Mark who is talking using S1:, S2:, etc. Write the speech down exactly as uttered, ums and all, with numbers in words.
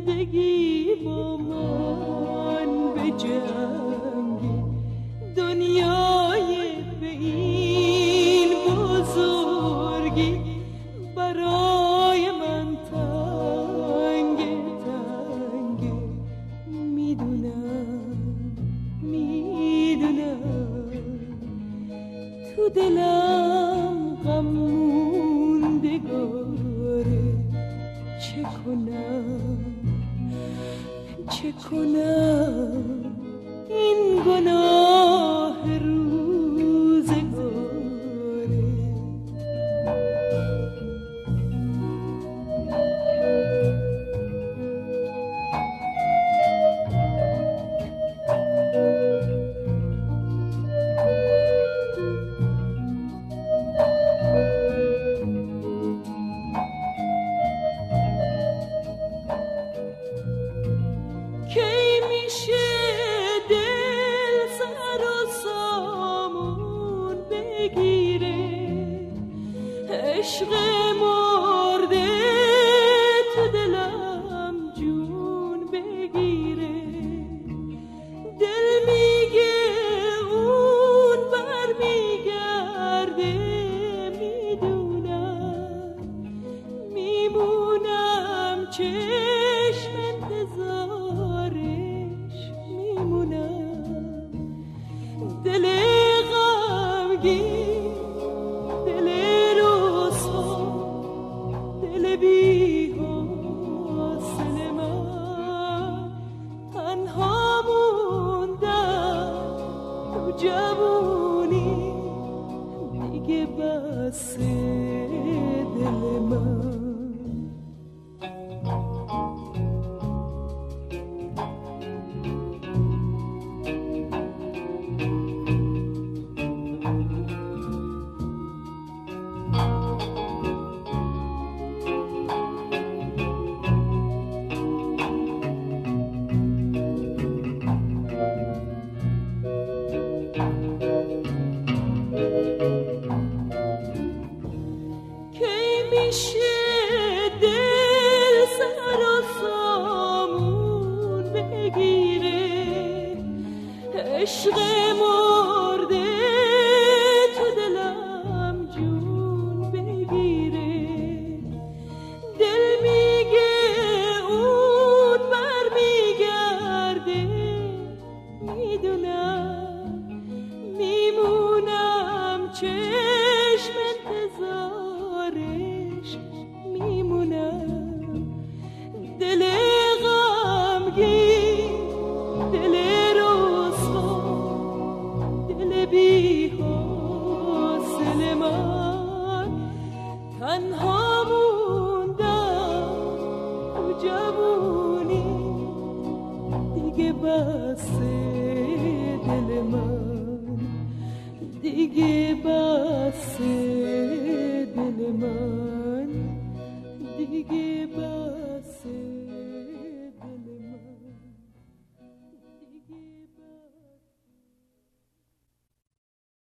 S1: زندگی با من به جنگ دنیای به این بزرگی برای من تنگ تنگ میدونم میدونم تو دلم غم موندگاره چه کنم چه کنم این گناه روزگاره عشق مرده تو دلم جون بگیره دل میگه اون بر میگرده میدونم میمونم چشم انتظارش میمونم دل غمگین بی حاصل من تنها موندم تو جوونی دیگه بس دل من میشه دل سر و سامون بگیره عشق مرده تو دلم جون بگیره دل میگه اون بر میگرده میدونم میمونم چشم انتظارش میمونم دل غمگین دل رسوا دل بی حاصل من تنها موندم تو جوونی دیگه بس دل من دیگه بس دل من دیگه بس